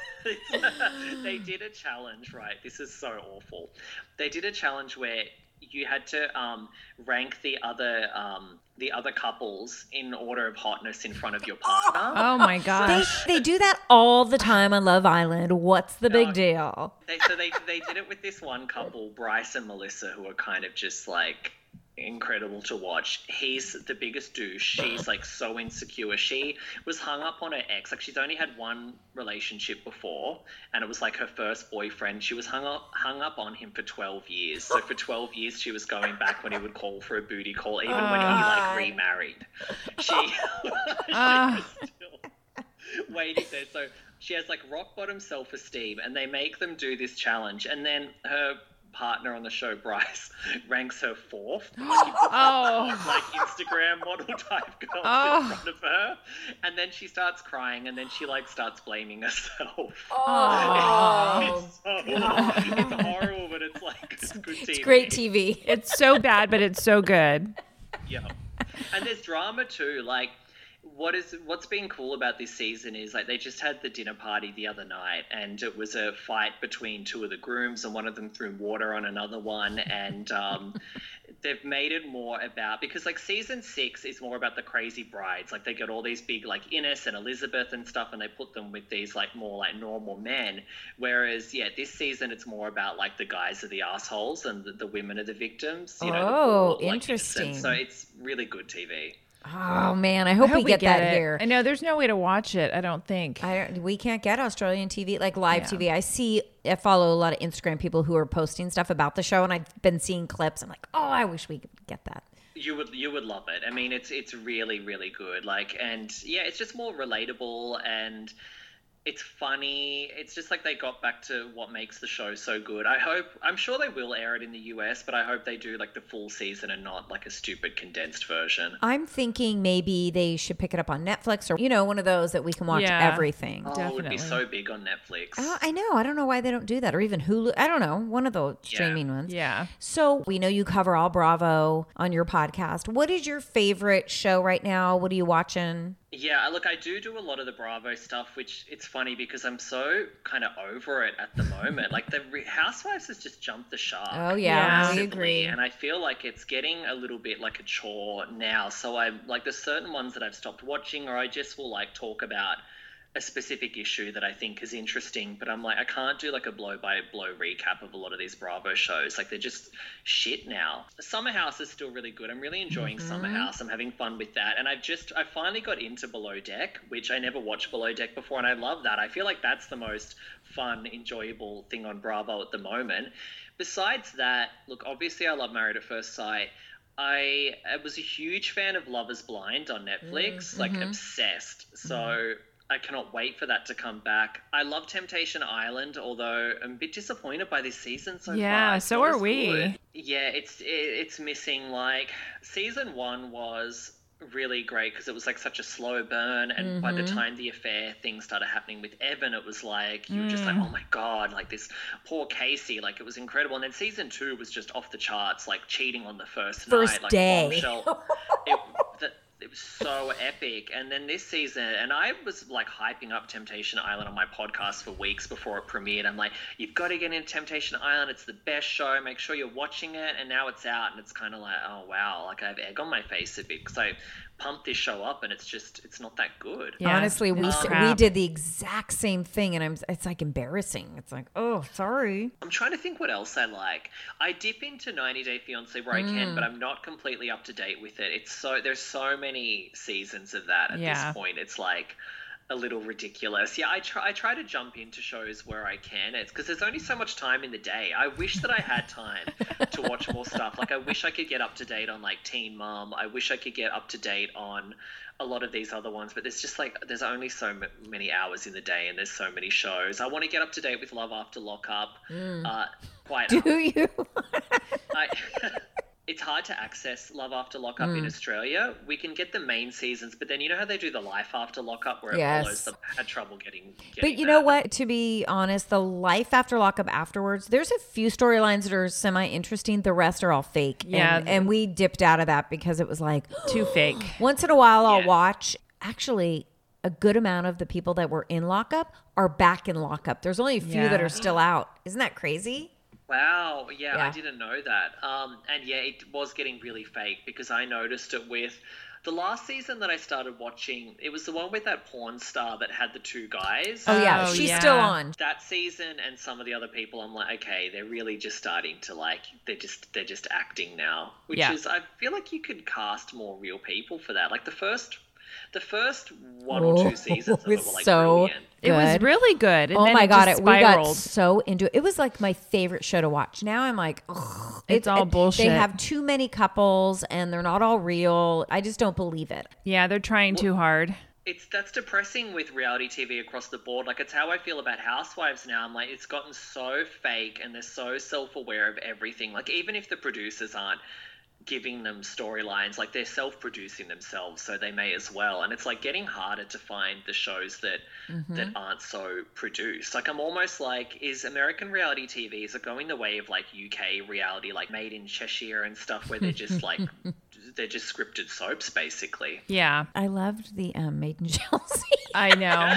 they did a challenge, right? This is so awful. They did a challenge where you had to um, rank the other um, the other couples in order of hotness in front of your partner. Oh my gosh. They, they do that all the time on Love Island. What's the big No. deal? They, so they they did it with this one couple, Bryce and Melissa, who are kind of just like incredible to watch. He's the biggest douche. She's like so insecure. She was hung up on her ex. Like she's only had one relationship before, and it was like her first boyfriend. She was hung up hung up on him for twelve years. So for twelve years she was going back when he would call for a booty call, even uh, when he like remarried. She, she uh. was still waiting there. So she has like rock bottom self-esteem, and they make them do this challenge, and then her partner on the show, Bryce, ranks her fourth. Like, oh. like Instagram model type girl oh. in front of her, and then she starts crying, and then she like starts blaming herself. Oh, it's, so, it's horrible, but it's like it's good T V. It's great T V. It's so bad, but it's so good. Yeah, and there's drama too. Like, what is what's been cool about this season is like they just had the dinner party the other night, and it was a fight between two of the grooms, and one of them threw water on another one, and um they've made it more about, because like season six is more about the crazy brides. Like they got all these big like Ines and Elizabeth and stuff, and they put them with these like more like normal men, whereas yeah this season it's more about like the guys are the assholes and the, the women are the victims, you know. Oh, the poor, like, interesting. innocent. So it's really good T V. Oh man, I hope, I hope we get, we get that it. here. I know there's no way to watch it. I don't think. I don't, we can't get Australian T V, like live Yeah. T V. I see, I follow a lot of Instagram people who are posting stuff about the show, and I've been seeing clips. I'm like, oh, I wish we could get that. You would you would love it. I mean, it's it's really really good. Like, and yeah, it's just more relatable, and it's funny. It's just like they got back to what makes the show so good. I hope, I'm sure they will air it in the U S, but I hope they do like the full season and not like a stupid condensed version. I'm thinking maybe they should pick it up on Netflix, or, you know, one of those that we can watch Yeah. everything. Oh, it would be Definitely. so big on Netflix. Oh, I know. I don't know why they don't do that, or even Hulu. I don't know. One of the streaming ones. Yeah. So we know you cover all Bravo on your podcast. What is your favorite show right now? What are you watching? Yeah, look, I do do a lot of the Bravo stuff, which it's funny because I'm so kind of over it at the moment. Like the Re- Housewives has just jumped the shark. Oh, yeah, Yeah. we massively, agree. And I feel like it's getting a little bit like a chore now. So I like there's certain ones that I've stopped watching, or I just will like talk about a specific issue that I think is interesting, but I'm like, I can't do like a blow by blow recap of a lot of these Bravo shows. Like they're just shit now. Summer House is still really good. I'm really enjoying Mm-hmm. Summer House. I'm having fun with that. And I've just, I finally got into Below Deck, which I never watched Below Deck before. And I love that. I feel like that's the most fun, enjoyable thing on Bravo at the moment. Besides that, look, obviously I love Married at First Sight. I, I was a huge fan of Love is Blind on Netflix, Mm-hmm. like obsessed. So mm-hmm. I cannot wait for that to come back. I love Temptation Island, although I'm a bit disappointed by this season so Yeah, far. It's so not are as we. good. Yeah, it's it, it's missing, like, season one was really great because it was like such a slow burn, and mm-hmm. by the time the affair thing started happening with Evan, it was like you were mm. just like, oh my god, like this poor Casey, like it was incredible. And then season two was just off the charts, like cheating on the first, first night, like day. bombshell. it, the, It was so epic. And then this season, and I was like hyping up Temptation Island on my podcast for weeks before it premiered. I'm like, you've got to get into Temptation Island. It's the best show. Make sure you're watching it. And now it's out, and it's kind of like, oh wow, like I have egg on my face a bit because I pump this show up, and it's just it's not that good. Yeah, Honestly, we it's s- we crap. did the exact same thing, and I'm it's like embarrassing. It's like, oh, sorry. I'm trying to think what else I like. I dip into ninety Day Fiance where I can, but I'm not completely up to date with it. It's so there's so many seasons of that at Yeah. this point. It's like a little ridiculous. Yeah, I try I try to jump into shows where I can. It's because there's only so much time in the day. I wish that I had time to watch more stuff. Like I wish I could get up to date on like Teen Mom. I wish I could get up to date on a lot of these other ones, but there's just like there's only so m- many hours in the day, and there's so many shows. I want to get up to date with Love After Lockup. Uh, quite Do you? I, it's hard to access Love After Lockup in Australia. We can get the main seasons, but then you know how they do the Life After Lockup where it Yes. follows them? I had trouble getting, getting But you that. know what? To be honest, the life after lockup afterwards, there's a few storylines that are semi interesting. The rest are all fake. Yeah. And, and we dipped out of that because it was like, Too fake. once in a while I'll Yeah. watch. Actually, a good amount of the people that were in lockup are back in lockup. There's only a few Yeah. that are still out. Isn't that crazy? Wow, yeah, Yeah. I didn't know that. Um, and yeah, it was getting really fake because I noticed it with the last season that I started watching. It was the one with that porn star that had the two guys. Oh, yeah. Oh, She's yeah. still on. That season and some of the other people, I'm like, okay, they're really just starting to like, they're just they're just acting now, which Yeah. is I feel like you could cast more real people for that. Like the first, the first one or two seasons of it it was were like so brilliant. It was good. really good. And Oh then my it god! just It, we got spiraled. so into it. It was like my favorite show to watch. Now I'm like, ugh, It's all it- bullshit. They have too many couples, and they're not all real. I just don't believe it. Yeah, they're trying too hard. It's that's depressing with reality T V across the board. Like it's how I feel about Housewives now. I'm like, it's gotten so fake and they're so self-aware of everything. Like even if the producers aren't giving them storylines, like they're self-producing themselves, so they may as well. And it's like getting harder to find the shows that that aren't so produced. Like I'm almost like, is American reality T V, is it going the way of like U K reality, like Made in Cheshire and stuff, where they're just like they're just scripted soaps basically? Yeah, I loved the um, Made in Chelsea. I know.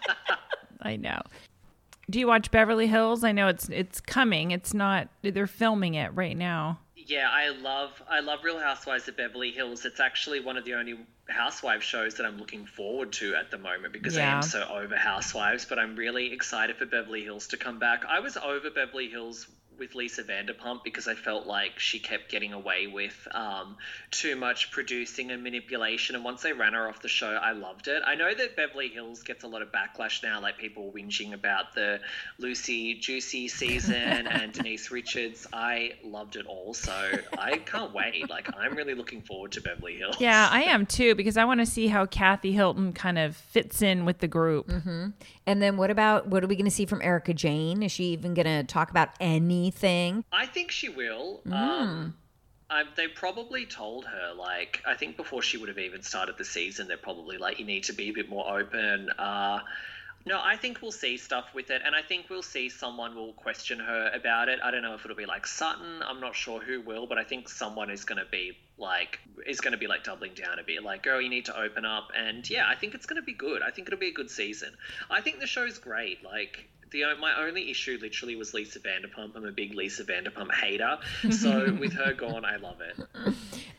I know. Do you watch Beverly Hills? I know it's it's coming. It's not. They're filming it right now. Yeah, I love I love Real Housewives of Beverly Hills. It's actually one of the only housewife shows that I'm looking forward to at the moment because I Yeah. am so over Housewives, but I'm really excited for Beverly Hills to come back. I was over Beverly Hills with Lisa Vanderpump because I felt like she kept getting away with um, too much producing and manipulation, and once they ran her off the show, I loved it. I know that Beverly Hills gets a lot of backlash now, like people whinging about the Lucy Juicy season and Denise Richards. I loved it all, so I can't wait. Like I'm really looking forward to Beverly Hills. Yeah, I am too because I want to see how Kathy Hilton kind of fits in with the group. And then what about what are we going to see from Erica Jane? Is she even going to talk about anything? I think she will. Um, I, they probably told her, like, I think before she would have even started the season, they're probably like, you need to be a bit more open. Uh, no, I think we'll see stuff with it, and I think we'll see someone will question her about it. I don't know if it'll be like Sutton. I'm not sure who will, but I think someone is going to be like is going to be like doubling down a bit, like, girl, you need to open up. And yeah, I think it's going to be good. I think it'll be a good season. I think the show's great. Like. The, my only issue literally was Lisa Vanderpump. I'm a big Lisa Vanderpump hater. So with her gone, I love it.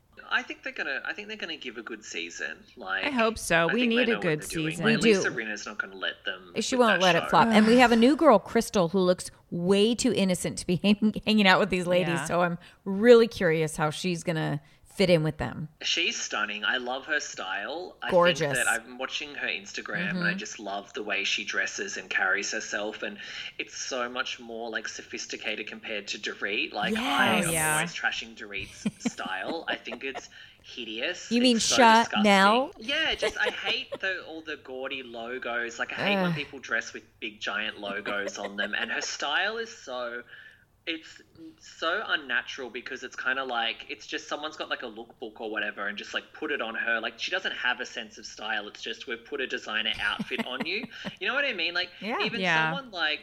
I think they're gonna. I think they're gonna give a good season. Like I hope so. I We think they need a know what good they're doing. season. Like, We do. Lisa Rinna's not gonna let them. She with won't that let show. it flop. And we have a new girl, Crystal, who looks way too innocent to be hang- hanging out with these ladies. Yeah. So I'm really curious how she's going to fit in with them. She's stunning. I love her style. I Gorgeous. think that I'm watching her Instagram and I just love the way she dresses and carries herself, and it's so much more like sophisticated compared to Dorit. Like I Yes. am Yeah. always trashing Dorit's style. I think it's hideous. You mean It's so Chanel? disgusting. Yeah, just I hate the all the gaudy logos. Like I hate when Ugh. people dress with big giant logos on them, and her style is so it's so unnatural because it's kind of like it's just someone's got like a lookbook or whatever and just like put it on her. Like she doesn't have a sense of style. It's just we've put a designer outfit on you. You know what I mean? Like Yeah. even Yeah. someone like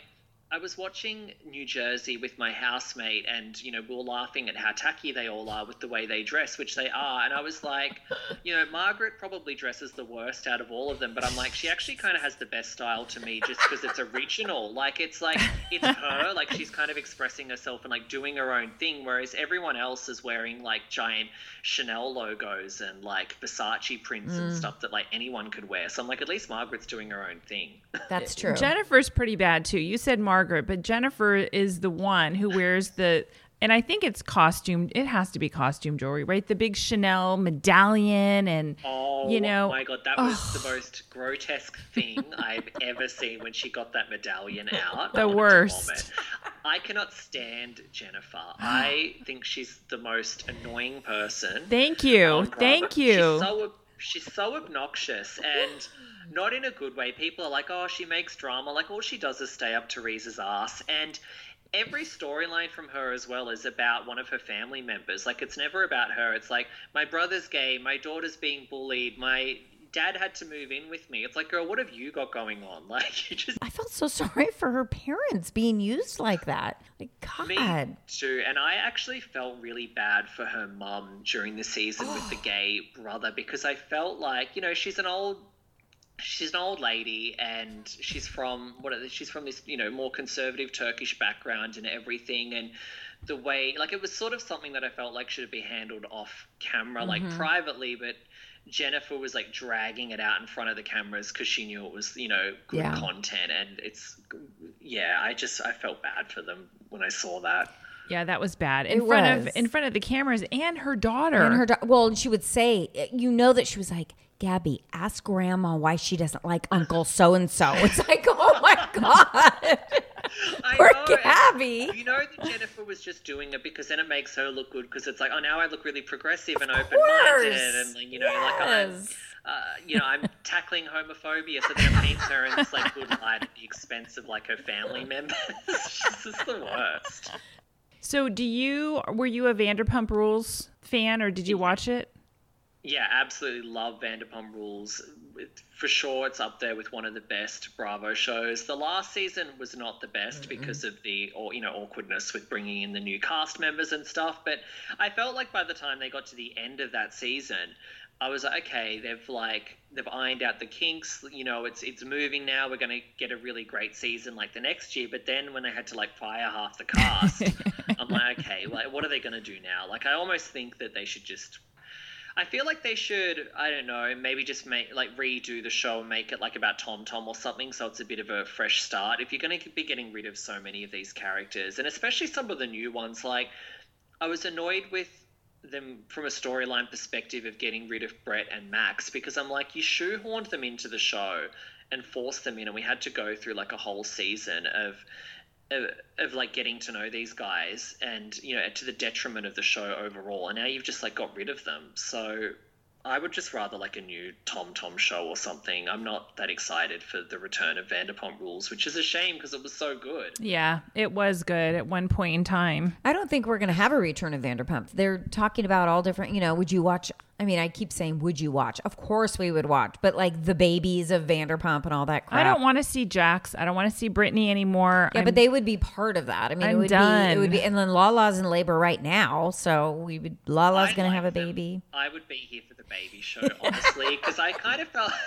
I was watching New Jersey with my housemate, and, you know, we were laughing at how tacky they all are with the way they dress, which they are. And I was like, you know, Margaret probably dresses the worst out of all of them, but I'm like, she actually kind of has the best style to me just because it's original. Like, it's like, it's her, like, she's kind of expressing herself and, like, doing her own thing, whereas everyone else is wearing, like, giant Chanel logos and, like, Versace prints mm. and stuff that, like, anyone could wear. So I'm like, at least Margaret's doing her own thing. That's true. Jennifer's pretty bad, too. You said Margaret. Margaret, but Jennifer is the one who wears the, and I think it's costume. It has to be costume jewelry, right? The big Chanel medallion, and oh, you know, my God, that was oh. the most grotesque thing I've ever seen when she got that medallion out. The worst. I cannot stand Jennifer. I think she's the most annoying person. Thank you, thank you. She's so she's so obnoxious and. Not in a good way. People are like, oh, she makes drama. Like, all she does is stay up Teresa's ass. And every storyline from her as well is about one of her family members. Like, it's never about her. It's like, my brother's gay. My daughter's being bullied. My dad had to move in with me. It's like, girl, what have you got going on? Like, you just... I felt so sorry for her parents being used like that. Like, God. Me too. And I actually felt really bad for her mum during the season oh. with the gay brother, because I felt like, you know, she's an old... She's an old lady, and she's from what? She's from this, you know, more conservative Turkish background and everything. And the way, like, it was sort of something that I felt like should be handled off camera, mm-hmm. like privately. But Jennifer was like dragging it out in front of the cameras because she knew it was, you know, good yeah. content. And it's, yeah, I just I felt bad for them when I saw that. Yeah, that was bad. In it front was. of in front of the cameras and her daughter. And her do- well, she would say, you know, that she was like, Gabby, ask Grandma why she doesn't like Uncle so and so. It's like, oh my God, poor know, Gabby. You know that Jennifer was just doing it because then it makes her look good, because it's like, oh, now I look really progressive and open-minded, and like, you know, yes. like I'm, uh, you know, I'm tackling homophobia, so then it paints her in this like good light at the expense of like her family members. This is the worst. So, do you were you a Vanderpump Rules fan, or did you watch it? Yeah, absolutely love Vanderpump Rules. For sure, it's up there with one of the best Bravo shows. The last season was not the best mm-hmm. because of the, or you know, awkwardness with bringing in the new cast members and stuff. But I felt like by the time they got to the end of that season, I was like, okay, they've like they've ironed out the kinks. You know, it's it's moving now. We're going to get a really great season like the next year. But then when they had to like fire half the cast, I'm like, okay, like what are they going to do now? Like, I almost think that they should just. I feel like they should, I don't know, maybe just make like redo the show and make it like about Tom Tom or something, so it's a bit of a fresh start. If you're going to be getting rid of so many of these characters, and especially some of the new ones, like I was annoyed with them from a storyline perspective of getting rid of Brett and Max, because I'm like, you shoehorned them into the show and forced them in, and we had to go through like a whole season of Of, of like getting to know these guys, and you know, to the detriment of the show overall, and now you've just like got rid of them. So I would just rather like a new Tom Tom show or something. I'm not that excited for the return of Vanderpump Rules, which is a shame because it was so good. Yeah, it was good at one point in time. I don't think we're going to have a return of Vanderpump. They're talking about all different, you know, would you watch, I mean, I keep saying, would you watch? Of course we would watch, but like the babies of Vanderpump and all that crap. I don't want to see Jax. I don't want to see Brittany anymore. Yeah, I'm, but they would be part of that. I mean, I'm it would done. be, it would be, and then Lala's in labor right now, so we would, Lala's going to have a them. baby. I would be here for the baby show, honestly, because I kind of felt,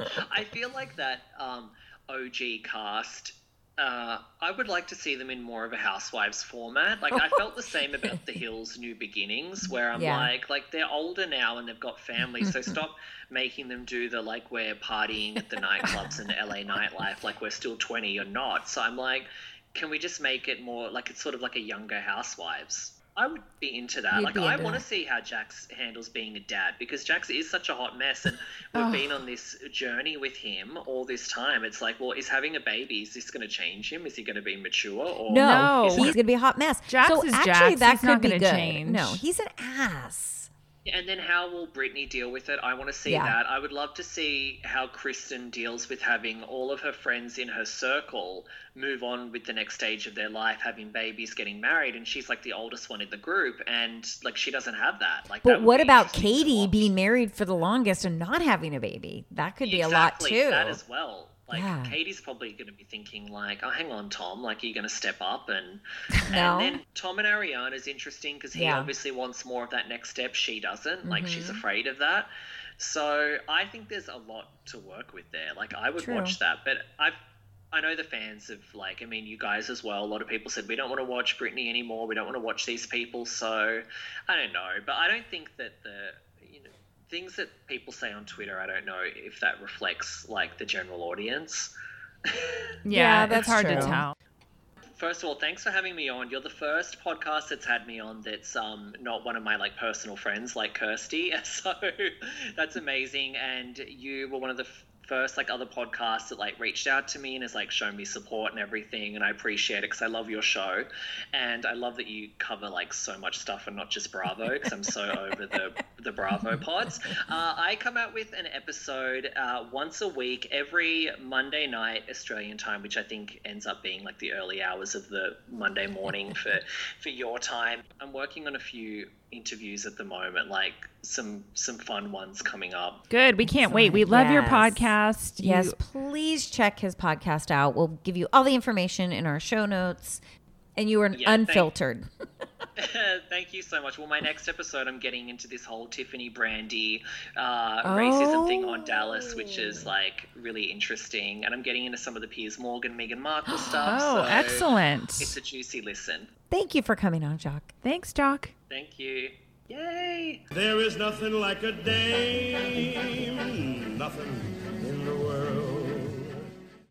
I feel like that um, O G cast, uh, I would like to see them in more of a Housewives format. Like, I felt the same about The Hills New Beginnings, where I'm yeah. like, like, they're older now and they've got families, so stop making them do the, like, we're partying at the nightclubs and L A nightlife, like, we're still twenty or not. So I'm like, can we just make it more, like, it's sort of like a younger Housewives? I would be into that. You'd like, I want to see how Jax handles being a dad, because Jax is such a hot mess, and we've oh. been on this journey with him all this time. It's like, well, is having a baby, is this going to change him? Is he going to be mature? Or no, he's going to be a hot mess. Jax so is actually, Jax. that he's could not be going to good. change. No, he's an ass. And then how will Brittany deal with it? I want to see yeah. that. I would love to see how Kristen deals with having all of her friends in her circle move on with the next stage of their life, having babies, getting married, and she's like the oldest one in the group, and like she doesn't have that. Like, but that what about Katie being married for the longest and not having a baby? That could be exactly, a lot too. That as well. Like, Yeah. Katie's probably going to be thinking, like, oh, hang on, Tom, like, are you going to step up? And, No. and then Tom and Ariana's interesting because he Yeah. obviously wants more of that next step. She doesn't. Like, she's Mm-hmm. afraid of that. So I think there's a lot to work with there. Like, I would True. watch that. But I've I know the fans have, like, I mean, you guys as well, a lot of people said, we don't want to watch Britney anymore. We don't want to watch these people. So I don't know. But I don't think that the, you know, things that people say on Twitter, I don't know if that reflects, like, the general audience. Yeah, Yeah, that's that's hard to true. tell. First of all, thanks for having me on. You're the first podcast that's had me on that's um not one of my, like, personal friends like Kirsty. So that's amazing. And you were one of the f- first, like, other podcasts that, like, reached out to me and has, like, shown me support and everything, and I appreciate it because I love your show, and I love that you cover, like, so much stuff and not just Bravo, because I'm so over the the Bravo pods. Uh, I come out with an episode uh, once a week, every Monday night Australian time, which I think ends up being, like, the early hours of the Monday morning for for your time. I'm working on a few interviews at the moment, like some some fun ones coming up. Good. We can't wait. We love your Yes. podcast. Yes, You- please check his podcast out. We'll give you all the information in our show notes. And you are Yeah, thank- unfiltered. Thank you so much. Well, my next episode, I'm getting into this whole Tiffany Brandy uh, racism thing on Dallas, which is, like, really interesting. And I'm getting into some of the Piers Morgan, Meghan Markle stuff. Oh, so excellent. It's a juicy listen. Thank you for coming on, Jacques. Thanks, Jock. Thank you. Yay! There is nothing like a dame, nothing